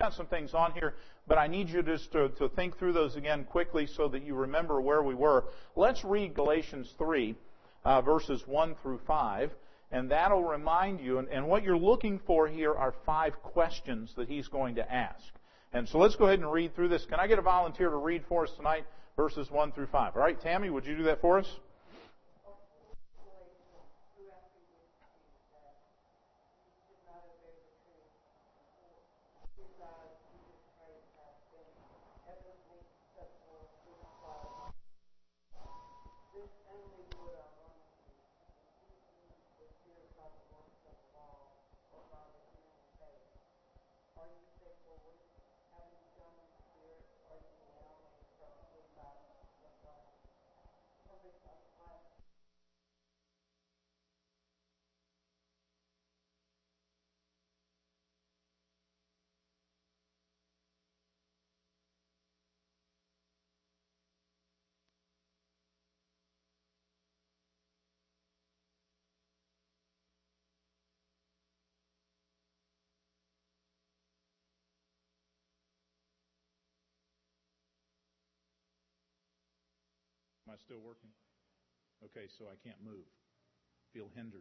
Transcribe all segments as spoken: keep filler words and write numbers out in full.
got some things on here, but I need you just to, to think through those again quickly so that you remember where we were. Let's read Galatians three, uh, verses one through five, and that'll remind you, and, and what you're looking for here are five questions that he's going to ask. And so let's go ahead and read through this. Can I get a volunteer to read for us tonight, verses one through five? All right, Tammy, would you do that for us? Am I still working? Okay, so I can't move. Feel hindered.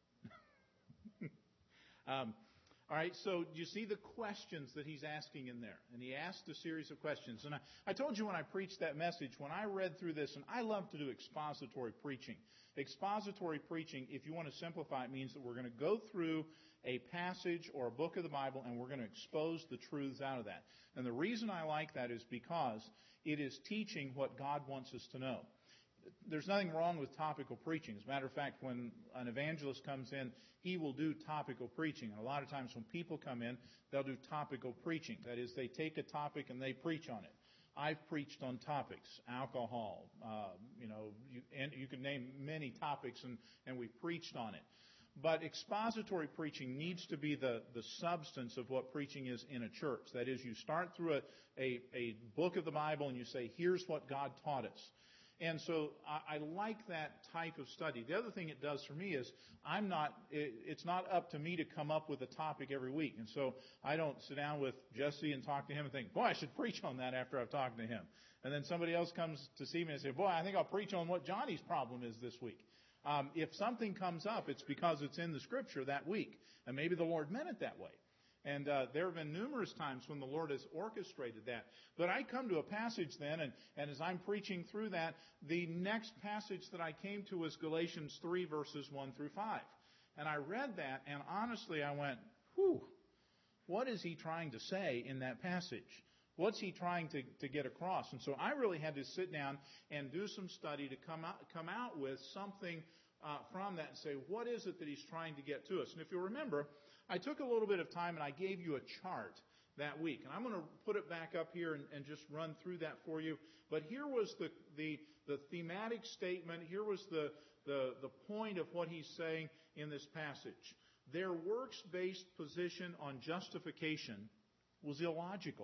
um, all right, so you see the questions that he's asking in there. And he asked a series of questions. And I, I told you when I preached that message, when I read through this, and I love to do expository preaching. Expository preaching, if you want to simplify it, means that we're going to go through a passage or a book of the Bible and we're going to expose the truths out of that. And the reason I like that is because it is teaching what God wants us to know. There's nothing wrong with topical preaching. As a matter of fact, when an evangelist comes in, he will do topical preaching. And a lot of times when people come in, they'll do topical preaching. That is, they take a topic and they preach on it. I've preached on topics, alcohol, uh, you know, you, and you can name many topics, and, and we preached on it. But expository preaching needs to be the, the substance of what preaching is in a church. That is, you start through a, a, a book of the Bible and you say, here's what God taught us. And so I, I like that type of study. The other thing it does for me is I'm not, it, it's not up to me to come up with a topic every week. And so I don't sit down with Jesse and talk to him and think, boy, I should preach on that after I've talked to him. And then somebody else comes to see me and say, boy, I think I'll preach on what Johnny's problem is this week. Um, if something comes up, it's because it's in the Scripture that week. And maybe the Lord meant it that way. And uh, there have been numerous times when the Lord has orchestrated that. But I come to a passage then, and, and as I'm preaching through that, the next passage that I came to was Galatians three, verses one through five. And I read that, and honestly I went, whew, what is he trying to say in that passage? What's he trying to, to get across? And so I really had to sit down and do some study to come out, come out with something uh, from that and say, what is it that he's trying to get to us? And if you'll remember, I took a little bit of time and I gave you a chart that week. And I'm going to put it back up here and, and just run through that for you. But here was the, the, the thematic statement. Here was the, the, the point of what he's saying in this passage. Their works-based position on justification was illogical.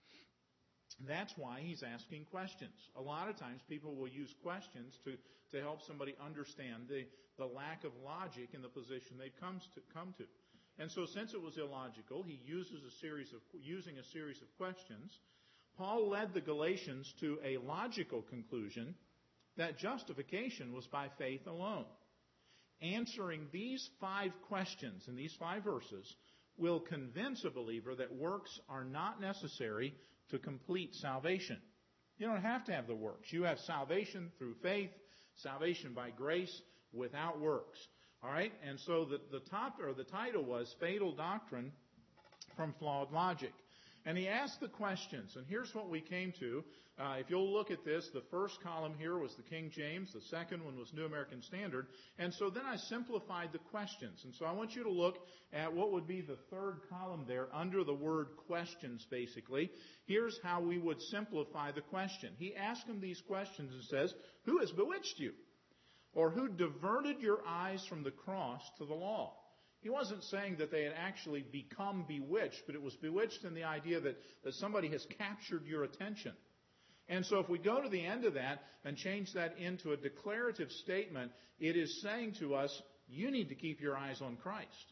That's why he's asking questions. A lot of times people will use questions to, to help somebody understand the, the lack of logic in the position they've come to, come to. And so since it was illogical, he uses a series of, using a series of questions, Paul led the Galatians to a logical conclusion that justification was by faith alone. Answering these five questions in these five verses will convince a believer that works are not necessary to complete salvation. You don't have to have the works. You have salvation through faith, salvation by grace without works. All right? And so the, the top or the title was Fatal Doctrine from Flawed Logic. And he asked the questions, and here's what we came to. Uh, if you'll look at this, the first column here was the King James, the second one was New American Standard, and so then I simplified the questions. And so I want you to look at what would be the third column there under the word questions, basically. Here's how we would simplify the question. He asked them these questions and says, who has bewitched you? Or who diverted your eyes from the cross to the law? He wasn't saying that they had actually become bewitched, but it was bewitched in the idea that, that somebody has captured your attention. And so if we go to the end of that and change that into a declarative statement, it is saying to us, you need to keep your eyes on Christ.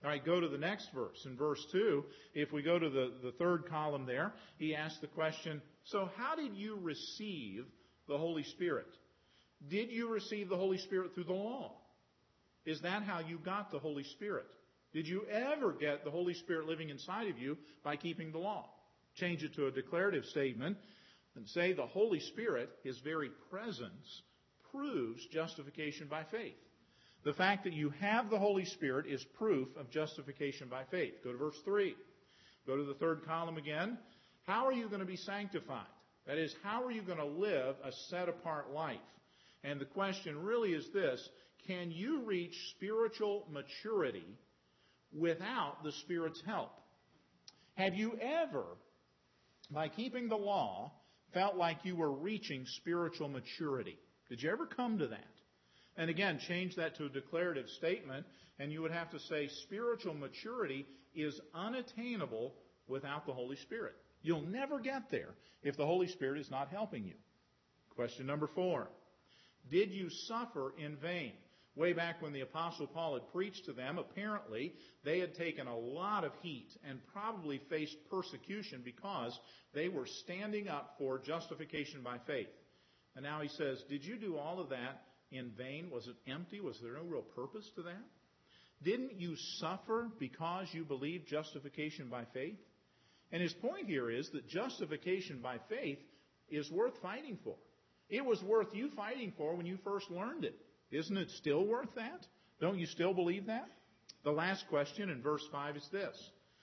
All right, go to the next verse. In verse two, if we go to the, the third column there, he asks the question, so how did you receive the Holy Spirit? Did you receive the Holy Spirit through the law? Is that how you got the Holy Spirit? Did you ever get the Holy Spirit living inside of you by keeping the law? Change it to a declarative statement and say the Holy Spirit, His very presence, proves justification by faith. The fact that you have the Holy Spirit is proof of justification by faith. Go to verse three. Go to the third column again. How are you going to be sanctified? That is, how are you going to live a set-apart life? And the question really is this: can you reach spiritual maturity without the Spirit's help? Have you ever, by keeping the law, felt like you were reaching spiritual maturity? Did you ever come to that? And again, change that to a declarative statement, and you would have to say spiritual maturity is unattainable without the Holy Spirit. You'll never get there if the Holy Spirit is not helping you. Question number four. Did you suffer in vain? Way back when the Apostle Paul had preached to them, apparently they had taken a lot of heat and probably faced persecution because they were standing up for justification by faith. And now he says, did you do all of that in vain? Was it empty? Was there no real purpose to that? Didn't you suffer because you believed justification by faith? And his point here is that justification by faith is worth fighting for. It was worth you fighting for when you first learned it. Isn't it still worth that? Don't you still believe that? The last question in verse five is this.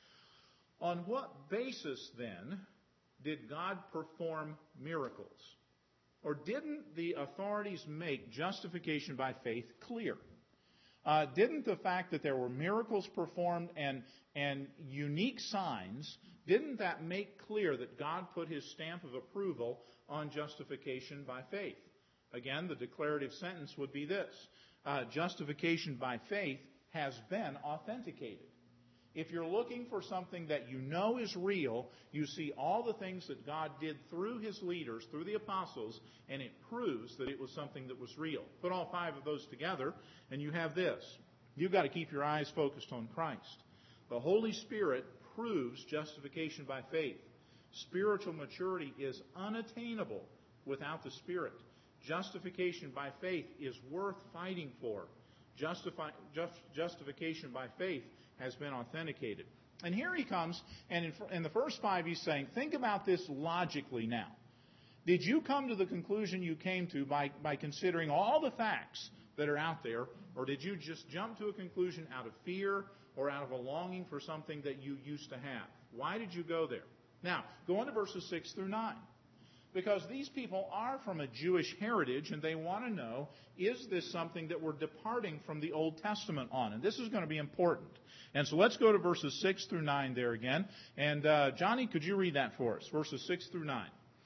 On what basis, then, did God perform miracles? Or didn't the authorities make justification by faith clear? Uh, didn't the fact that there were miracles performed and, and unique signs, didn't that make clear that God put His stamp of approval on justification by faith? Again, the declarative sentence would be this. Uh, justification by faith has been authenticated. If you're looking for something that you know is real, you see all the things that God did through His leaders, through the apostles, and it proves that it was something that was real. Put all five of those together, and you have this. You've got to keep your eyes focused on Christ. The Holy Spirit proves justification by faith. Spiritual maturity is unattainable without the Spirit. Justification by faith is worth fighting for. Justify, just, justification by faith has been authenticated. And here he comes, and in, in the first five he's saying, think about this logically now. Did you come to the conclusion you came to by, by considering all the facts that are out there, or did you just jump to a conclusion out of fear or out of a longing for something that you used to have? Why did you go there? Now, go on to verses six through nine. Because these people are from a Jewish heritage, and they want to know, is this something that we're departing from the Old Testament on? And this is going to be important. And so let's go to verses six through nine there again. And uh, Johnny, could you read that for us? Verses six through nine.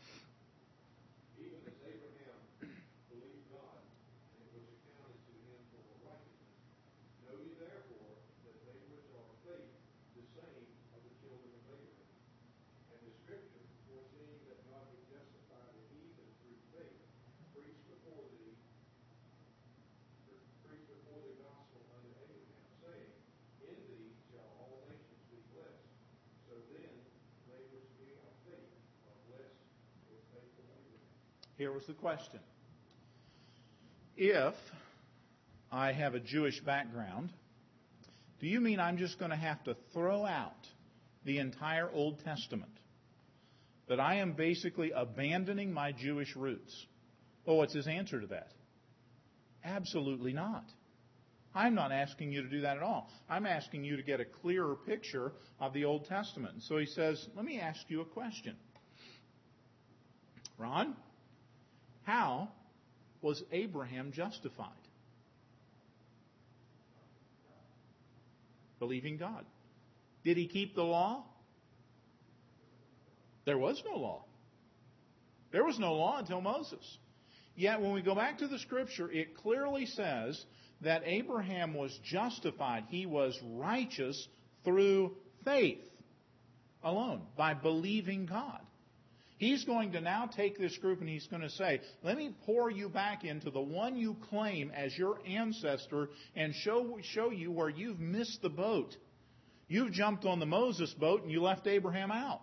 Even as Abraham believed God, and it was accounted to him for righteousness. Know ye therefore that they which are of faith, the same are the children of Abraham. And the Scripture, foreseeing that God would justify the heathen through faith, preached before thee, preached before the gospel unto Abraham, saying, in thee shall all nations be blessed. So then, they which being of faith are blessed with faithful Abraham. Here was the question. If I have a Jewish background, do you mean I'm just going to have to throw out the entire Old Testament? That I am basically abandoning my Jewish roots? Oh, what's his answer to that? Absolutely not. I'm not asking you to do that at all. I'm asking you to get a clearer picture of the Old Testament. So he says, let me ask you a question. Ron, how was Abraham justified? Believing God. Did he keep the law? There was no law. There was no law until Moses. Yet when we go back to the Scripture, it clearly says that Abraham was justified. He was righteous through faith alone, by believing God. He's going to now take this group and he's going to say, let me pour you back into the one you claim as your ancestor and show, show you where you've missed the boat. You've jumped on the Moses boat and you left Abraham out.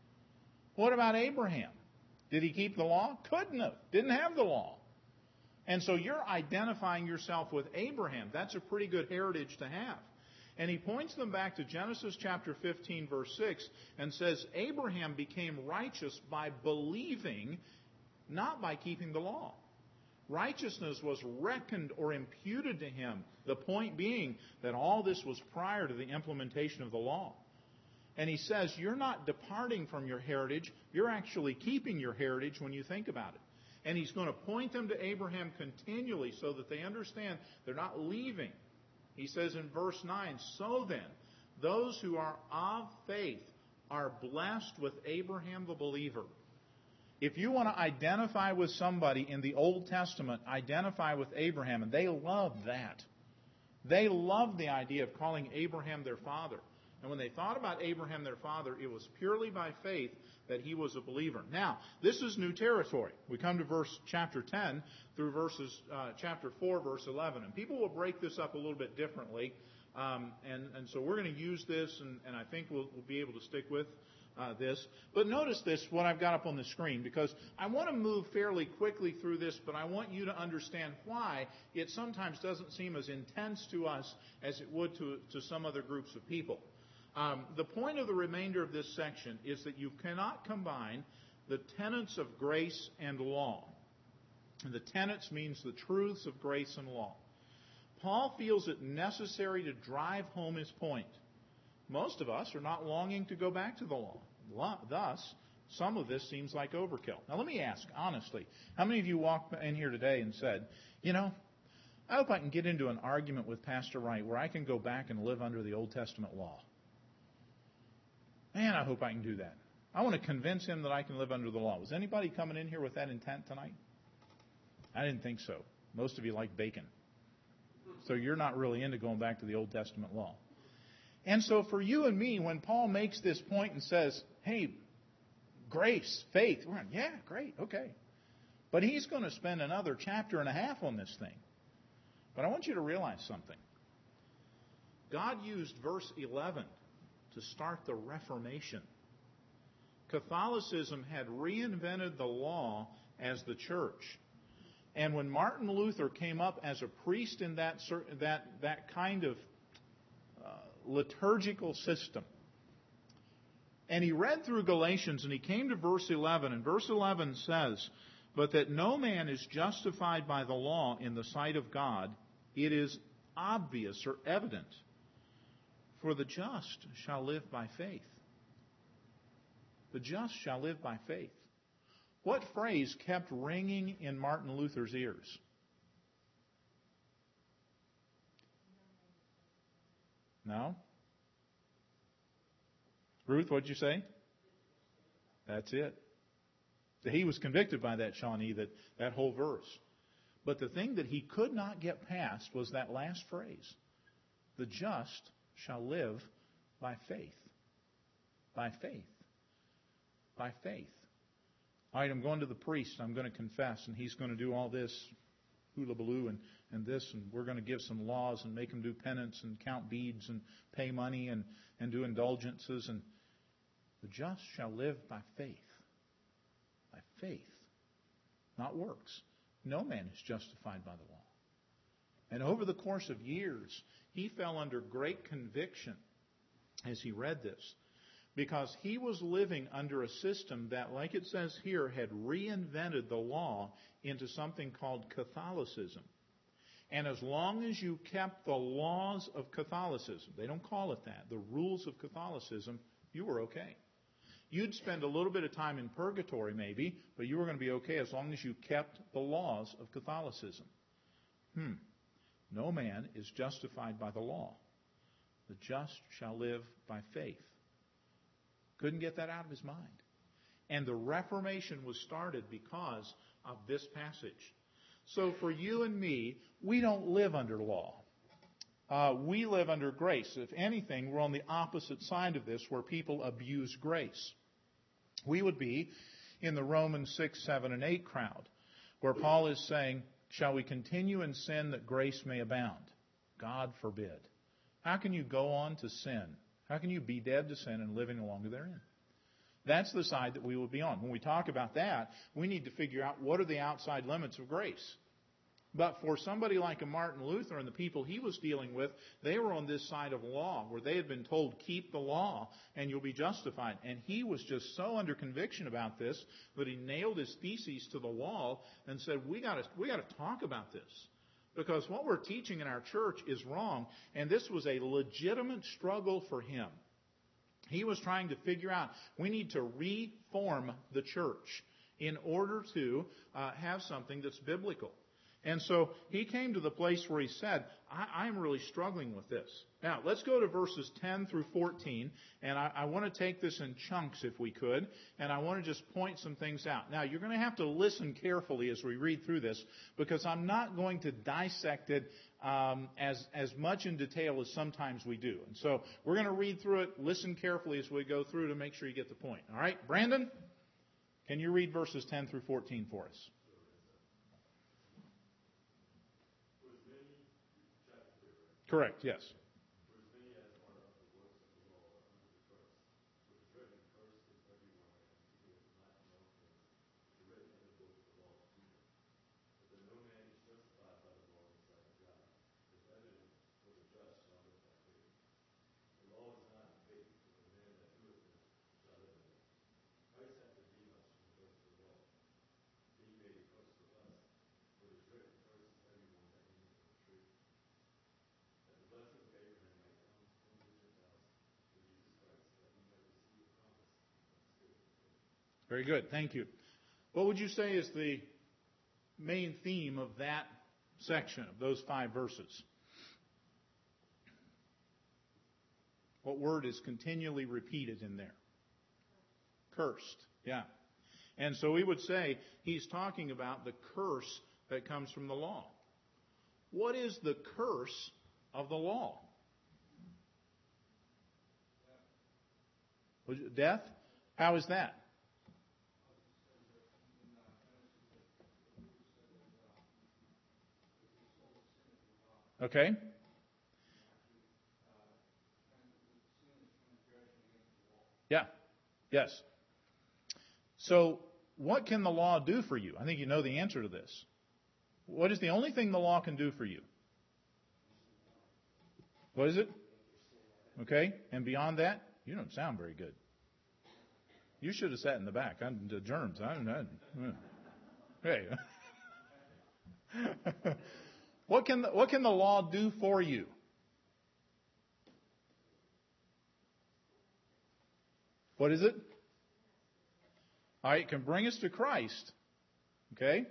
What about Abraham? Did he keep the law? Couldn't have. Didn't have the law. And so you're identifying yourself with Abraham. That's a pretty good heritage to have. And he points them back to Genesis chapter fifteen, verse six, and says, Abraham became righteous by believing, not by keeping the law. Righteousness was reckoned or imputed to him. The point being that all this was prior to the implementation of the law. And he says, you're not departing from your heritage. You're actually keeping your heritage when you think about it. And he's going to point them to Abraham continually so that they understand they're not leaving. He says in verse nine, so then, those who are of faith are blessed with Abraham the believer. If you want to identify with somebody in the Old Testament, identify with Abraham. And they love that. They love the idea of calling Abraham their father. And when they thought about Abraham their father, it was purely by faith that he was a believer. Now, this is new territory. We come to verse chapter ten through verses uh, chapter four, verse eleven. And people will break this up a little bit differently. Um, and, and so we're going to use this, and, and I think we'll, we'll be able to stick with uh, this. But notice this, what I've got up on the screen, because I want to move fairly quickly through this, but I want you to understand why it sometimes doesn't seem as intense to us as it would to, to some other groups of people. Um, the point of the remainder of this section is that you cannot combine the tenets of grace and law. And the tenets means the truths of grace and law. Paul feels it necessary to drive home his point. Most of us are not longing to go back to the law. Thus, some of this seems like overkill. Now let me ask, honestly, how many of you walked in here today and said, you know, I hope I can get into an argument with Pastor Wright where I can go back and live under the Old Testament law. Man, I hope I can do that. I want to convince him that I can live under the law. Was anybody coming in here with that intent tonight? I didn't think so. Most of you like bacon. So you're not really into going back to the Old Testament law. And so for you and me, when Paul makes this point and says, hey, grace, faith, we're going, yeah, great, okay. But he's going to spend another chapter and a half on this thing. But I want you to realize something. God used verse eleven to start the Reformation. Catholicism had reinvented the law as the church. And when Martin Luther came up as a priest in that that that kind of uh, liturgical system, and he read through Galatians and he came to verse eleven, and verse eleven says, but that no man is justified by the law in the sight of God, it is obvious or evident. For the just shall live by faith. The just shall live by faith. What phrase kept ringing in Martin Luther's ears? No? Ruth, what'd you say? That's it. He was convicted by that, Shawnee, that, that whole verse. But the thing that he could not get past was that last phrase. The just shall live by faith. By faith. By faith. All right, I'm going to the priest. I'm going to confess, and he's going to do all this hula-baloo and, and this, and we're going to give some laws and make him do penance and count beads and pay money and, and do indulgences. And the just shall live by faith. By faith. Not works. No man is justified by the law. And over the course of years, he fell under great conviction as he read this, because he was living under a system that, like it says here, had reinvented the law into something called Catholicism. And as long as you kept the laws of Catholicism, they don't call it that, the rules of Catholicism, you were okay. You'd spend a little bit of time in purgatory maybe, but you were going to be okay as long as you kept the laws of Catholicism. Hmm. No man is justified by the law. The just shall live by faith. Couldn't get that out of his mind. And the Reformation was started because of this passage. So for you and me, we don't live under law. Uh, we live under grace. If anything, we're on the opposite side of this where people abuse grace. We would be in the Romans six, seven, and eight crowd, where Paul is saying, shall we continue in sin that grace may abound? God forbid. How can you go on to sin? How can you be dead to sin and living no longer therein? That's the side that we will be on. When we talk about that, we need to figure out what are the outside limits of grace. But for somebody like a Martin Luther and the people he was dealing with, they were on this side of law, where they had been told, keep the law and you'll be justified. And he was just so under conviction about this that he nailed his theses to the wall and said, we got to we got to talk about this. Because what we're teaching in our church is wrong, and this was a legitimate struggle for him. He was trying to figure out, we need to reform the church in order to uh, have something that's biblical. And so he came to the place where he said, I, I'm really struggling with this. Now, let's go to verses ten through fourteen, and I, I want to take this in chunks if we could, and I want to just point some things out. Now, you're going to have to listen carefully as we read through this, because I'm not going to dissect it um, as, as much in detail as sometimes we do. And so we're going to read through it, listen carefully as we go through to make sure you get the point. All right, Brandon, can you read verses ten through fourteen for us? Correct, yes. Very good. Thank you. What would you say is the main theme of that section, of those five verses? What word is continually repeated in there? Cursed. Yeah. And so we would say he's talking about the curse that comes from the law. What is the curse of the law? Death? How is that? Okay. Yeah. Yes. So, what can the law do for you? I think you know the answer to this. What is the only thing the law can do for you? What is it? Okay. And beyond that, you don't sound very good. You should have sat in the back. I'm the germs. I don't know. Hey. What can the, what can the law do for you? What is it? All right, it can bring us to Christ. Okay?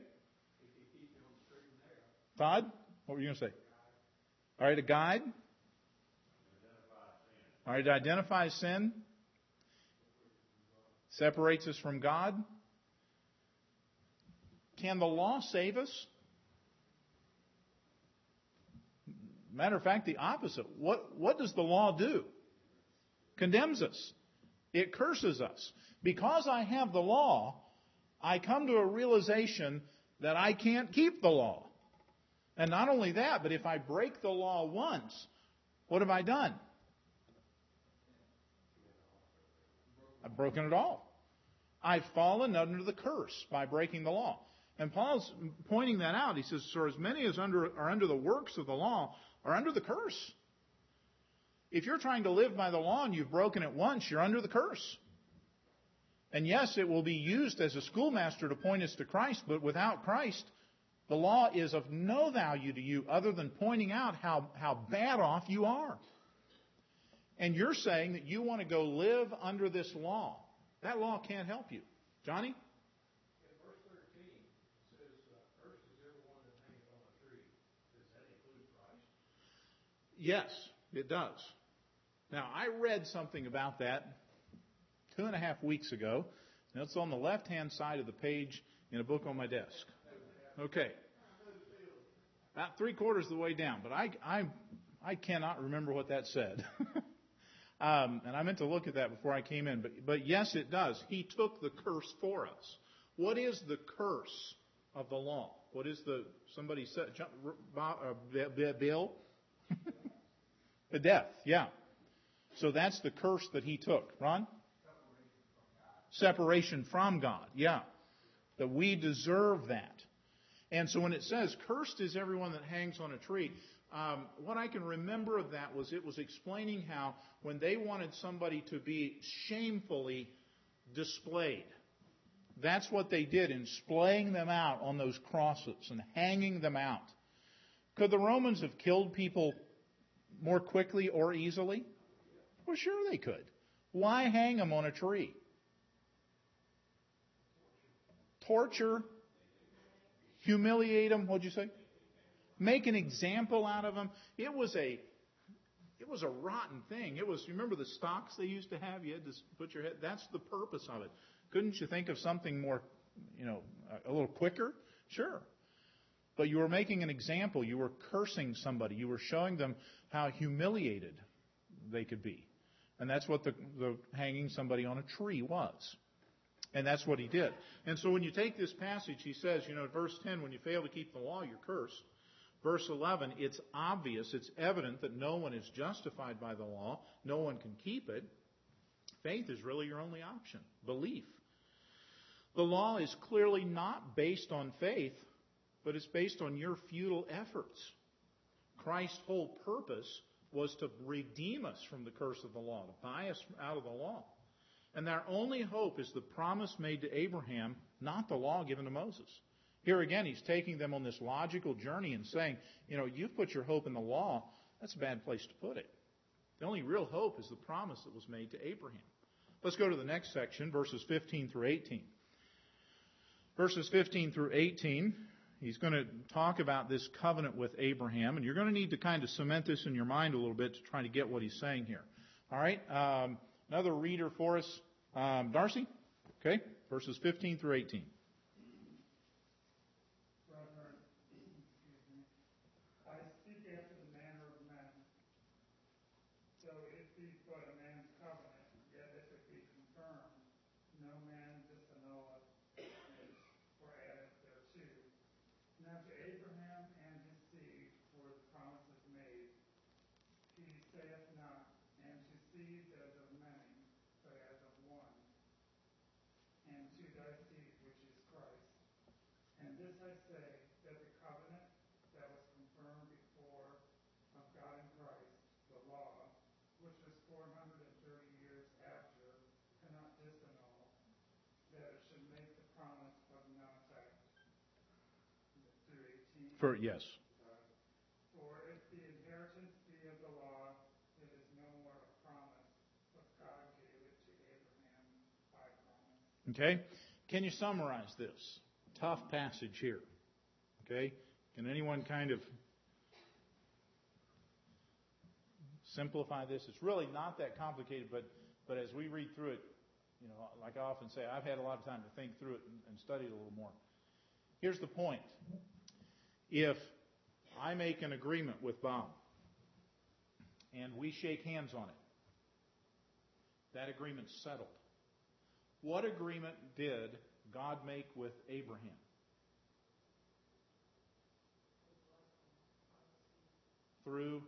Todd, what were you going to say? All right, a guide. All right, it identifies sin. Separates us from God. Can the law save us? Matter of fact, the opposite. What, what does the law do? Condemns us. It curses us. Because I have the law, I come to a realization that I can't keep the law. And not only that, but if I break the law once, what have I done? I've broken it all. I've fallen under the curse by breaking the law. And Paul's pointing that out. He says, so as many as under, are under the works of the law are under the curse. If you're trying to live by the law and you've broken it once, you're under the curse. And yes, it will be used as a schoolmaster to point us to Christ, but without Christ, the law is of no value to you other than pointing out how, how bad off you are. And you're saying that you want to go live under this law. That law can't help you. Johnny? In verse thirteen, it says, uh, cursed is everyone that hangeth on a tree. Does that include Christ? Yes, it does. Now, I read something about that two and a half weeks ago. And it's on the left-hand side of the page in a book on my desk. Okay. About three quarters of the way down. But I, I, I cannot remember what that said. Um, and I meant to look at that before I came in. But, but yes, it does. He took the curse for us. What is the curse of the law? What is the, somebody said, uh, Bill? The death, yeah. So that's the curse that he took. Ron? Separation from God, yeah. That we deserve that. And so when it says, cursed is everyone that hangs on a tree, um, what I can remember of that was it was explaining how when they wanted somebody to be shamefully displayed, that's what they did in splaying them out on those crosses and hanging them out. Could the Romans have killed people more quickly or easily? Well, sure they could. Why hang them on a tree? Torture, humiliate them, what'd you say? Make an example out of them. It was a it was a rotten thing. It was, you remember the stocks they used to have? You had to put your head, that's the purpose of it. Couldn't you think of something more, you know, a little quicker? Sure. But you were making an example. You were cursing somebody. You were showing them how humiliated they could be. And that's what the, the hanging somebody on a tree was. And that's what he did. And so when you take this passage, he says, you know, verse ten, when you fail to keep the law, you're cursed. Verse eleven, it's obvious, it's evident that no one is justified by the law. No one can keep it. Faith is really your only option. Belief. The law is clearly not based on faith, but it's based on your futile efforts. Christ's whole purpose was to redeem us from the curse of the law, to buy us out of the law. And our only hope is the promise made to Abraham, not the law given to Moses. Here again, he's taking them on this logical journey and saying, you know, you've put your hope in the law. That's a bad place to put it. The only real hope is the promise that was made to Abraham. Let's go to the next section, verses fifteen through eighteen. Verses fifteen through eighteen, he's going to talk about this covenant with Abraham, and you're going to need to kind of cement this in your mind a little bit to try to get what he's saying here. All right, um, another reader for us, um, Darcy? Okay, verses fifteen through eighteen. For, yes. For if the inheritance be of the law, it is no more a promise, but God gave it to Abraham by promise. Okay? Can you summarize this? Tough passage here. Okay? Can anyone kind of simplify this? It's really not that complicated, but, but as we read through it, you know, like I often say, I've had a lot of time to think through it and, and study it a little more. Here's the point. If I make an agreement with Bob and we shake hands on it, that agreement's settled. What agreement did God make with Abraham? Through,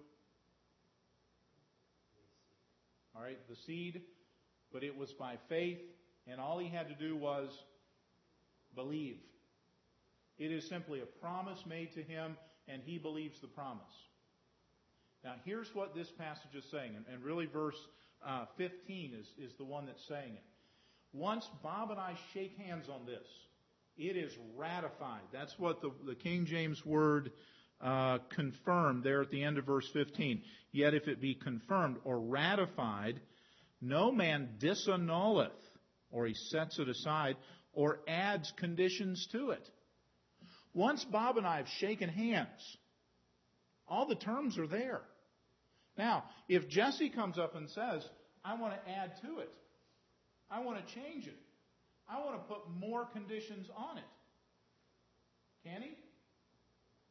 all right, the seed, but it was by faith, and all he had to do was believe. It is simply a promise made to him, and he believes the promise. Now, here's what this passage is saying, and, and really verse uh, fifteen is, is the one that's saying it. Once Bob and I shake hands on this, it is ratified. That's what the, the King James word uh, confirmed there at the end of verse fifteen. Yet if it be confirmed or ratified, no man disannulleth, or he sets it aside, or adds conditions to it. Once Bob and I have shaken hands, all the terms are there. Now, if Jesse comes up and says, I want to add to it, I want to change it, I want to put more conditions on it, can he?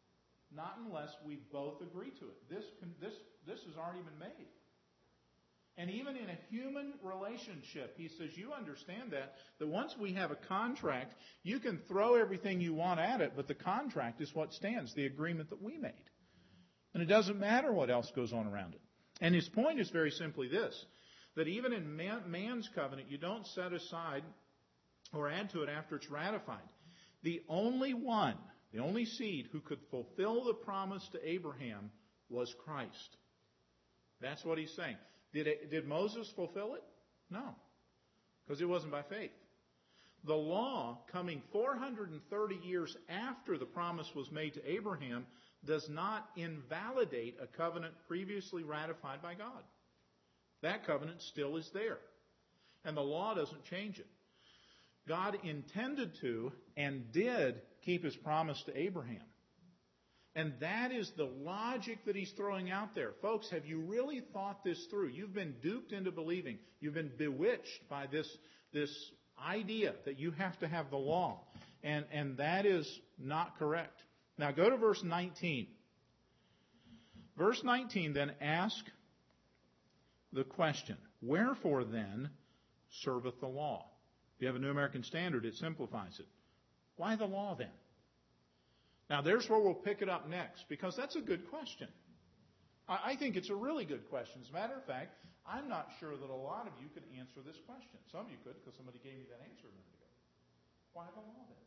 Not unless we both agree to it. This, this, this has already been made. And even in a human relationship, he says, you understand that, that once we have a contract, you can throw everything you want at it, but the contract is what stands, the agreement that we made. And it doesn't matter what else goes on around it. And his point is very simply this, that even in man, man's covenant, you don't set aside or add to it after it's ratified. The only one, the only seed who could fulfill the promise to Abraham was Christ. That's what he's saying. Did, it, did Moses fulfill it? No, because it wasn't by faith. The law, coming four hundred thirty years after the promise was made to Abraham, does not invalidate a covenant previously ratified by God. That covenant still is there. And the law doesn't change it. God intended to and did keep his promise to Abraham. And that is the logic that he's throwing out there. Folks, have you really thought this through? You've been duped into believing. You've been bewitched by this, this idea that you have to have the law. And, and that is not correct. Now go to verse nineteen. Verse nineteen then asks the question, wherefore then serveth the law? If you have a New American Standard, it simplifies it. Why the law then? Now there's where we'll pick it up next, because that's a good question. I think it's a really good question. As a matter of fact, I'm not sure that a lot of you could answer this question. Some of you could, because somebody gave me that answer a minute ago. Why the law then?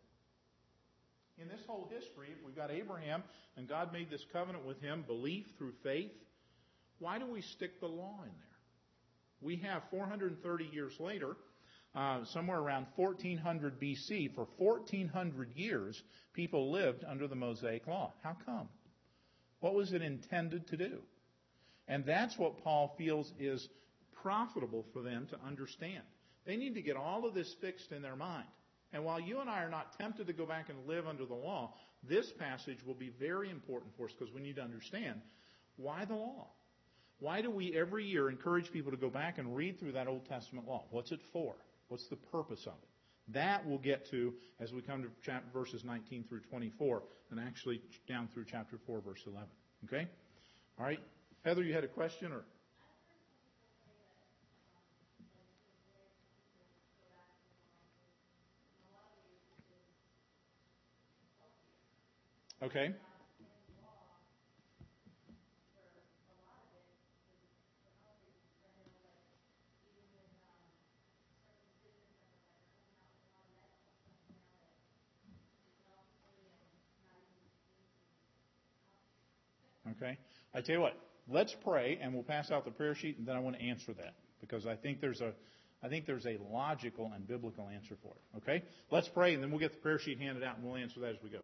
In this whole history, if we've got Abraham and God made this covenant with him, belief through faith, why do we stick the law in there? We have four hundred thirty years later, uh, somewhere around fourteen hundred B C, for fourteen hundred years, people lived under the Mosaic law. How come? What was it intended to do? And that's what Paul feels is profitable for them to understand. They need to get all of this fixed in their mind. And while you and I are not tempted to go back and live under the law, this passage will be very important for us because we need to understand why the law. Why do we every year encourage people to go back and read through that Old Testament law? What's it for? What's the purpose of it? That we'll get to as we come to chapter, verses nineteen through twenty-four, and actually down through chapter four, verse eleven. Okay? All right. Heather, you had a question? Or okay. Okay. I tell you what, let's pray and we'll pass out the prayer sheet, and then I want to answer that because I think there's a I think there's a logical and biblical answer for it. Okay? Let's pray and then we'll get the prayer sheet handed out and we'll answer that as we go.